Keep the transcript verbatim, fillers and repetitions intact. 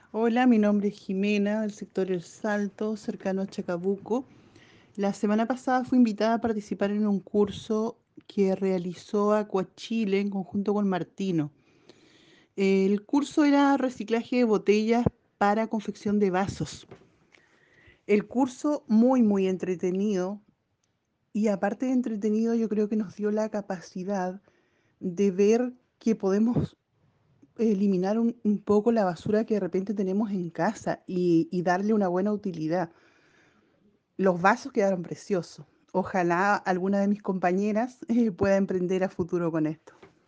Hola, mi nombre es Jimena, del sector El Salto, cercano a Chacabuco. La semana pasada fui invitada a participar en un curso que realizó Aquachile en conjunto con Martino. El curso era reciclaje de botellas para confección de vasos. El curso muy, muy entretenido y aparte de entretenido, yo creo que nos dio la capacidad de ver que podemos eliminar un, un poco la basura que de repente tenemos en casa y, y darle una buena utilidad. Los vasos quedaron preciosos. Ojalá alguna de mis compañeras eh, pueda emprender a futuro con esto.